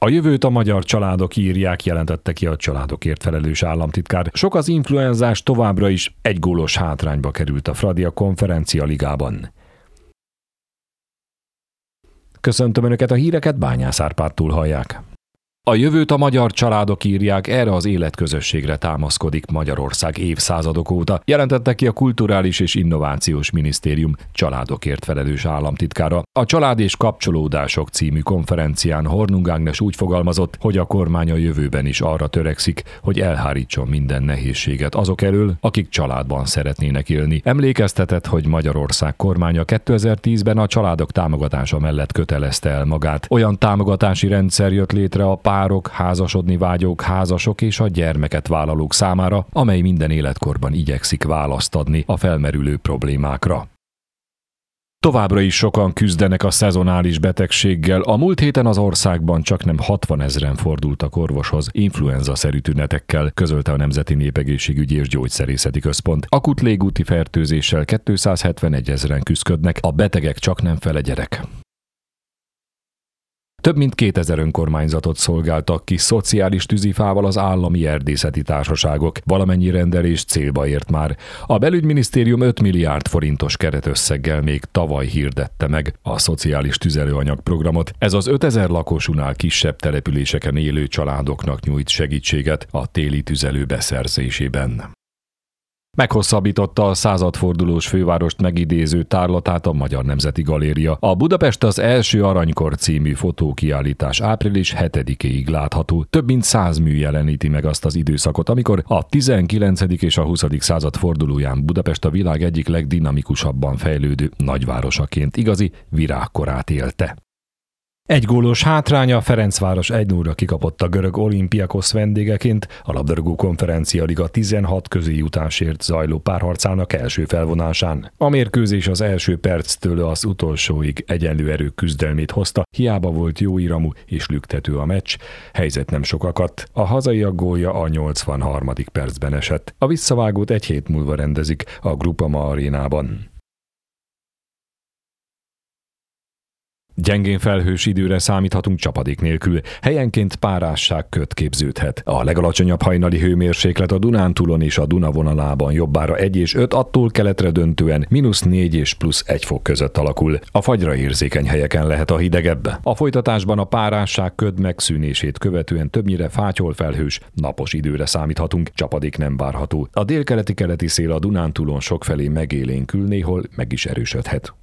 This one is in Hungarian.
A jövőt a magyar családok írják, jelentette ki a családokért felelős államtitkár. Sok az influenzás továbbra is egy gólos hátrányba került a Fradi a Konferencia Ligában. Köszöntöm Önöket, a híreket Bányász Árpádtól hallják. A jövőt a magyar családok írják, erre az életközösségre támaszkodik Magyarország évszázadok óta, jelentette ki a Kulturális és Innovációs Minisztérium családokért felelős államtitkára. A Család és kapcsolódások című konferencián Hornung Ágnes úgy fogalmazott, hogy a kormány a jövőben is arra törekszik, hogy elhárítson minden nehézséget azok elől, akik családban szeretnének élni. Emlékeztetett, hogy Magyarország kormánya 2010-ben a családok támogatása mellett kötelezte el magát. Olyan támogatási rendszer jött létre a párok, házasodni vágyók, házasok és a gyermeket vállalók számára, amely minden életkorban igyekszik választ adni a felmerülő problémákra. Továbbra is sokan küzdenek a szezonális betegséggel. A múlt héten az országban csaknem 60 000 fordultak orvoshoz influenza-szerű tünetekkel, közölte a Nemzeti Népegészségügyi és Gyógyszerészeti Központ. Akut légúti fertőzéssel 271 000 küszködnek, a betegek csaknem fele gyerek. Több mint 2000 önkormányzatot szolgáltak ki szociális tűzifával az állami erdészeti társaságok. Valamennyi rendelés célba ért már. A belügyminisztérium 5 milliárd forintos keretösszeggel még tavaly hirdette meg a szociális tüzelőanyag programot. Ez az 5000 lakosúnál kisebb településeken élő családoknak nyújt segítséget a téli tüzelő beszerzésében. Meghosszabbította a századfordulós fővárost megidéző tárlatát a Magyar Nemzeti Galéria. A Budapest az első aranykor című fotókiállítás április 7-éig látható. Több mint 100 mű jeleníti meg azt az időszakot, amikor a 19. és a 20. század fordulóján Budapest a világ egyik legdinamikusabban fejlődő nagyvárosaként igazi virágkorát élte. Egy gólos hátránya, Ferencváros 1-0-ra kikapott a görög Olimpiakos vendégeként, a labdarúgó Konferencia Liga 16 közéjutásért zajló párharcának első felvonásán. A mérkőzés az első perctől az utolsóig egyenlő erők küzdelmét hozta, hiába volt jó iramú és lüktető a meccs, helyzet nem sokakat. A hazaiak gólja a 83. percben esett. A visszavágót egy hét múlva rendezik a Groupama arénában. Gyengén felhős időre számíthatunk csapadék nélkül, helyenként párásság köt képződhet. A legalacsonyabb hajnali hőmérséklet a Dunántúlon és a Duna vonalában jobbára 1 és 5, attól keletre döntően -4 és +1 fok között alakul. A fagyra érzékeny helyeken lehet a hidegebb. A folytatásban a párásság köd megszűnését követően többnyire fátyolfelhős, napos időre számíthatunk, csapadék nem várható. A délkeleti-keleti szél a Dunántúlon sokfelé megélénkül, néhol meg is erősödhet.